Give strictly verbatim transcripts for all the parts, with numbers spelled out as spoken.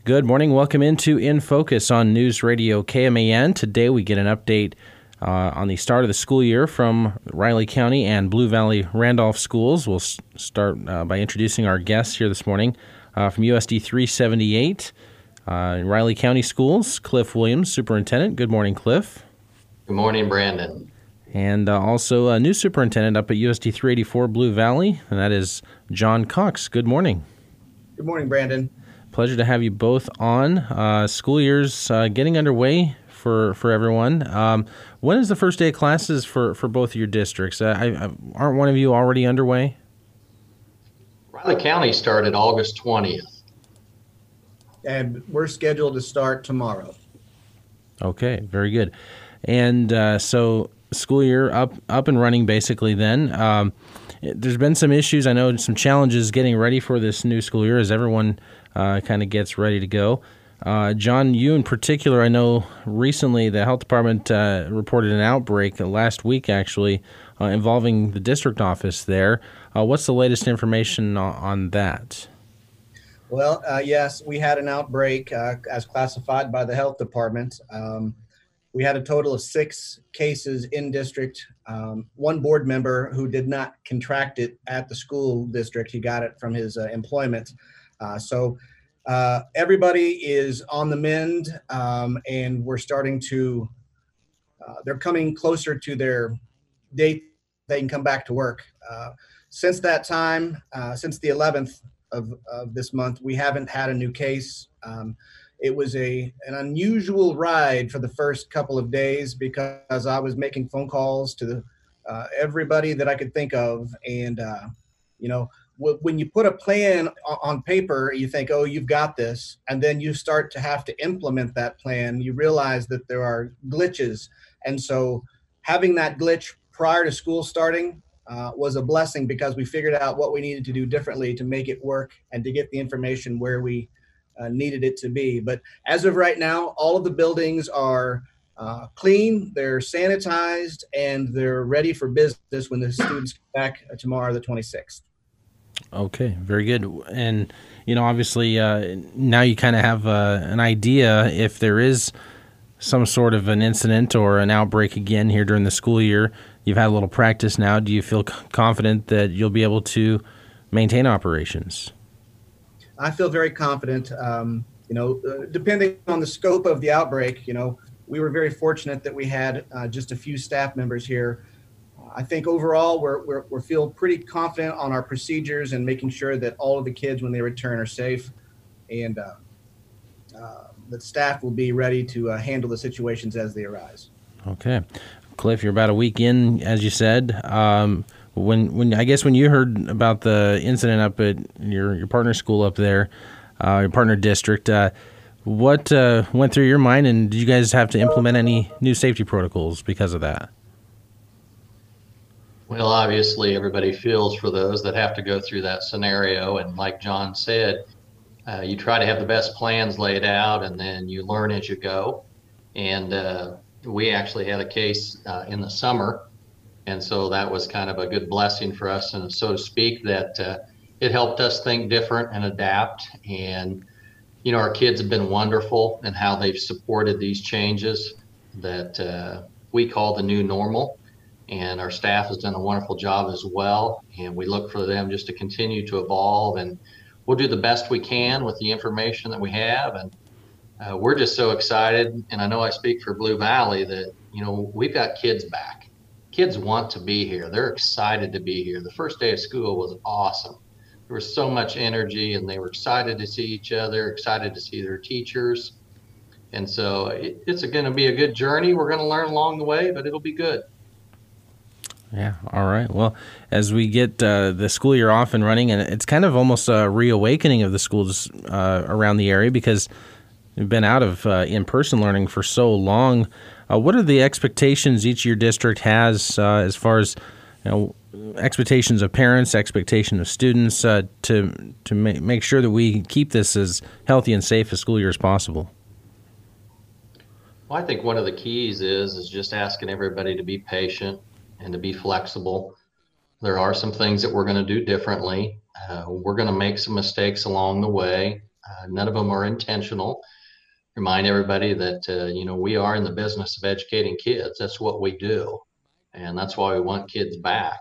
Good morning. Welcome into In Focus on News Radio K M A N. Today we get an update uh, on the start of the school year from Riley County and Blue Valley Randolph schools. We'll s- start uh, by introducing our guests here this morning uh, from U S D three seventy-eight uh, in Riley County Schools, Cliff Williams, Superintendent. Good morning, Cliff. Good morning, Brandon. And uh, also a new superintendent up at U S D three eighty-four Blue Valley, and that is John Cox. Good morning. Good morning, Brandon. Pleasure to have you both on. Uh, school year's uh, getting underway for, for everyone. Um, when is the first day of classes for, for both of your districts? Uh, I, I, aren't one of you already underway? Riley County started August twentieth. And we're scheduled to start tomorrow. Okay, very good. And uh, so school year up up and running basically then. Um, there's been some issues, I know, some challenges getting ready for this new school year as everyone uh, kind of gets ready to go. Uh, John, you in particular, I know recently the health department uh, reported an outbreak uh, last week actually uh, involving the district office there. Uh, what's the latest information on, on that? Well, uh, yes, we had an outbreak uh, as classified by the health department. Um, we had a total of six cases in district. Um, one board member who did not contract it at the school district, he got it from his uh, employment. Uh, so uh, everybody is on the mend, um, and we're starting to, uh, they're coming closer to their date they can come back to work. Uh, since that time, uh, since the eleventh of, of this month, we haven't had a new case. Um, it was a an unusual ride for the first couple of days because I was making phone calls to the, uh, everybody that I could think of. And, uh, you know, w- when you put a plan o- on paper, you think, oh, you've got this. And then you start to have to implement that plan. You realize that there are glitches. And so having that glitch prior to school starting uh, was a blessing because we figured out what we needed to do differently to make it work and to get the information where we uh, needed it to be. But as of right now, all of the buildings are uh, clean, they're sanitized, and they're ready for business when the students come back tomorrow, the twenty-sixth. Okay, very good. And, you know, obviously uh, now you kind of have uh, an idea if there is some sort of an incident or an outbreak again here during the school year. You've had a little practice now. Do you feel c- confident that you'll be able to maintain operations? I feel very confident. Um, you know, uh, depending on the scope of the outbreak, you know, we were very fortunate that we had uh, just a few staff members here. I think overall we're, we're we're feel pretty confident on our procedures and making sure that all of the kids when they return are safe, and uh, uh, that staff will be ready to uh, handle the situations as they arise. Okay. Cliff, you're about a week in, as you said. Um, when, when I guess when you heard about the incident up at your, your partner school up there, uh, your partner district, uh, what uh, went through your mind, and did you guys have to implement any new safety protocols because of that? Well, obviously, everybody feels for those that have to go through that scenario. And like John said, uh, you try to have the best plans laid out, and then you learn as you go. And uh, we actually had a case uh, in the summer. And so that was kind of a good blessing for us, and so to speak, that uh, it helped us think different and adapt. And, you know, our kids have been wonderful in how they've supported these changes that uh, we call the new normal. And our staff has done a wonderful job as well. And we look for them just to continue to evolve, and we'll do the best we can with the information that we have. And uh, we're just so excited. And I know I speak for Blue Valley that, you know, we've got kids back. Kids want to be here. They're excited to be here. The first day of school was awesome. There was so much energy, and they were excited to see each other, excited to see their teachers. And so it, it's going to be a good journey. We're going to learn along the way, but it'll be good. Yeah. All right. Well, as we get uh, the school year off and running, and it's kind of almost a reawakening of the schools uh, around the area because we've been out of uh, in-person learning for so long. Uh, what are the expectations each of your district has uh, as far as, you know, expectations of parents, expectation of students uh, to to ma- make sure that we keep this as healthy and safe a school year as possible? Well, I think one of the keys is is just asking everybody to be patient and to be flexible. There are some things that we're going to do differently. Uh, we're going to make some mistakes along the way. Uh, none of them are intentional. Remind everybody that, uh, you know, we are in the business of educating kids. That's what we do. And that's why we want kids back.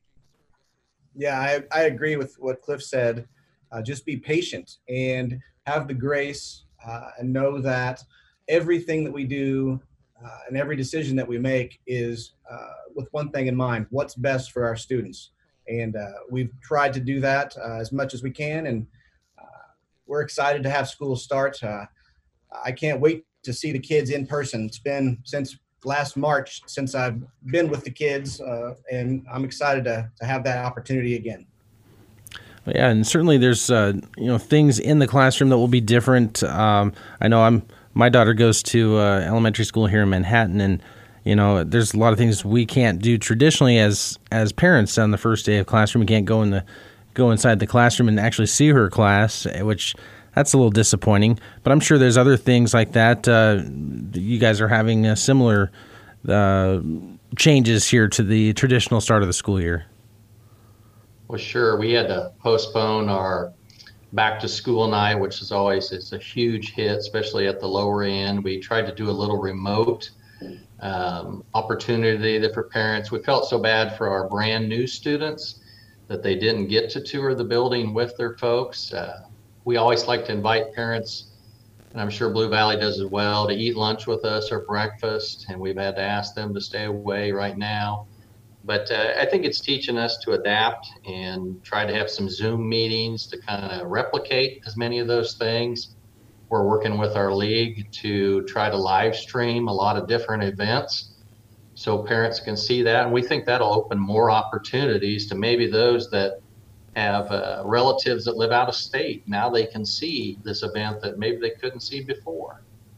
Yeah, I, I agree with what Cliff said. Uh, just be patient and have the grace uh, and know that everything that we do uh, and every decision that we make is uh, with one thing in mind: what's best for our students. And uh, we've tried to do that uh, as much as we can, and uh, we're excited to have school start. Uh, I can't wait to see the kids in person. It's been since last March since I've been with the kids, uh, and I'm excited to, to have that opportunity again. Yeah, and certainly there's uh, you know things in the classroom that will be different. Um, I know I'm my daughter goes to uh, elementary school here in Manhattan, and you know there's a lot of things we can't do traditionally as as parents on the first day of classroom. We can't go in the go inside the classroom and actually see her class, which that's a little disappointing. But I'm sure there's other things like that. Uh, you guys are having a similar uh, changes here to the traditional start of the school year. Well, sure. We had to postpone our back to school night, which is always it's a huge hit, especially at the lower end. We tried to do a little remote um, opportunity that for parents. We felt so bad for our brand new students that they didn't get to tour the building with their folks. Uh, we always like to invite parents, and I'm sure Blue Valley does as well, to eat lunch with us or breakfast, and we've had to ask them to stay away right now. But uh, I think it's teaching us to adapt and try to have some Zoom meetings to kind of replicate as many of those things. We're working with our league to try to live stream a lot of different events so parents can see that. And we think that'll open more opportunities to maybe those that have uh, relatives that live out of state. Now they can see this event that maybe they couldn't see before.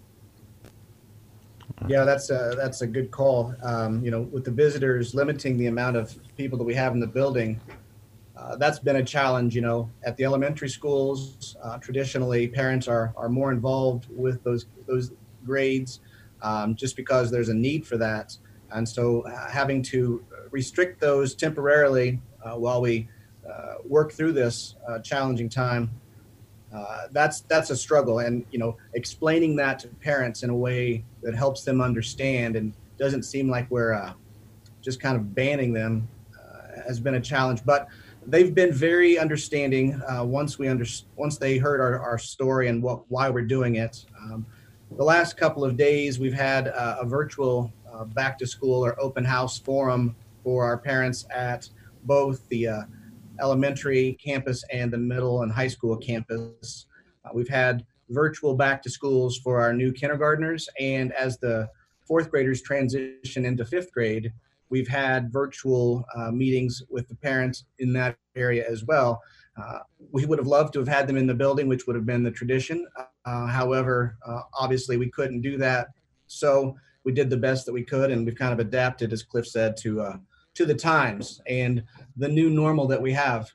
Yeah, that's a, that's a good call. Um, you know, with the visitors limiting the amount of people that we have in the building, uh, that's been a challenge. You know, at the elementary schools, uh, traditionally parents are are more involved with those those grades, um, just because there's a need for that. And so uh, having to restrict those temporarily uh, while we uh, work through this uh, challenging time, Uh, that's that's a struggle. And you know, explaining that to parents in a way that helps them understand and doesn't seem like we're uh, just kind of banning them uh, has been a challenge. But they've been very understanding uh, once we under once they heard our, our story and what why we're doing it. Um, the last couple of days, we've had uh, a virtual uh, back to school or open house forum for our parents at both the uh, elementary campus and the middle and high school campus. Uh, we've had virtual back to schools for our new kindergartners, and as the fourth graders transition into fifth grade, we've had virtual uh, meetings with the parents in that area as well. Uh, we would have loved to have had them in the building, which would have been the tradition. Uh, however, uh, obviously we couldn't do that. So we did the best that we could, and we've kind of adapted, as Cliff said, to uh, to the times and the new normal that we have.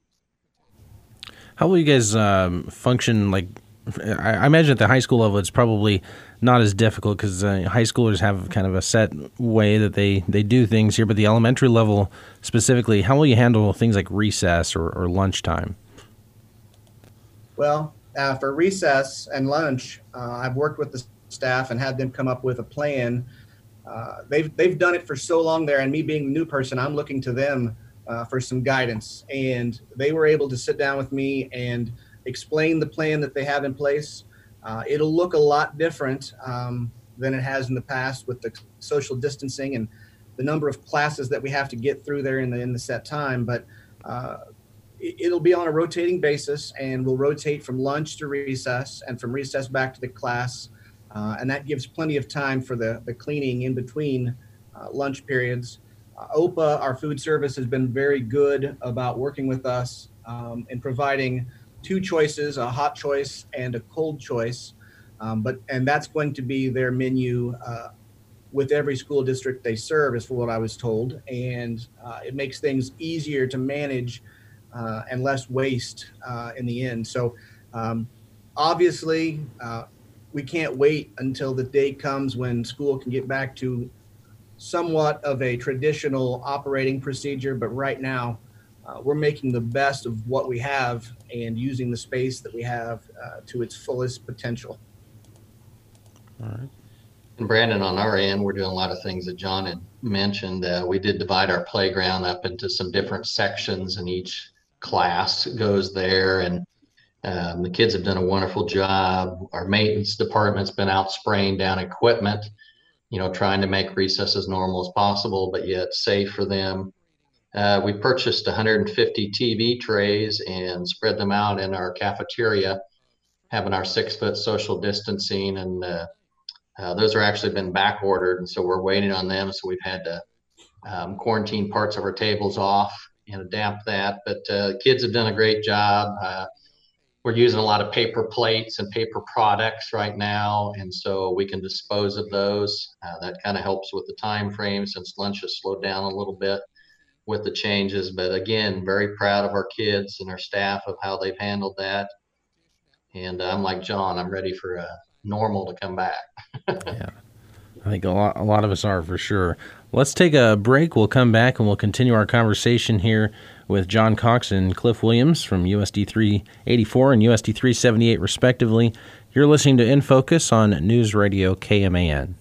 How will you guys um, function? Like, I, I imagine at the high school level, it's probably not as difficult because uh, high schoolers have kind of a set way that they, they do things here. But the elementary level specifically, how will you handle things like recess or, or lunchtime? Well, uh, for recess and lunch, uh, I've worked with the staff and had them come up with a plan. Uh, they've they've done it for so long there, and me being the new person, I'm looking to them uh, for some guidance. And they were able to sit down with me and explain the plan that they have in place. Uh, it'll look a lot different um, than it has in the past with the social distancing and the number of classes that we have to get through there in the in the set time. But uh, it, it'll be on a rotating basis, and we'll rotate from lunch to recess and from recess back to the class. Uh, and that gives plenty of time for the, the cleaning in between uh, lunch periods. Uh, O P A, our food service, has been very good about working with us um, and providing two choices, a hot choice and a cold choice. Um, but and that's going to be their menu uh, with every school district they serve, is for what I was told. And uh, it makes things easier to manage uh, and less waste uh, in the end. So um, obviously, uh, we can't wait until the day comes when school can get back to somewhat of a traditional operating procedure. But right now, uh, we're making the best of what we have and using the space that we have uh, to its fullest potential. All right. And Brandon, on our end, we're doing a lot of things that John had mentioned. Uh, we did divide our playground up into some different sections, and each class goes there. And um, the kids have done a wonderful job. Our maintenance department's been out spraying down equipment, you know, trying to make recess as normal as possible, but yet safe for them. Uh, we purchased one hundred fifty T V trays and spread them out in our cafeteria, having our six foot social distancing, and uh, uh, those are actually been back ordered, and so we're waiting on them. So we've had to um, quarantine parts of our tables off and adapt that. But uh, kids have done a great job. Uh, we're using a lot of paper plates and paper products right now, and so we can dispose of those. Uh, that kind of helps with the time frame since lunch has slowed down a little bit with the changes. But again, very proud of our kids and our staff of how they've handled that. And I'm like John, I'm ready for uh, normal to come back. Yeah, I think a lot, a lot of us are for sure. Let's take a break. We'll come back and we'll continue our conversation here with John Cox and Cliff Williams from U S D three eighty-four and U S D three seventy-eight respectively. You're listening to In Focus on News Radio K M A N.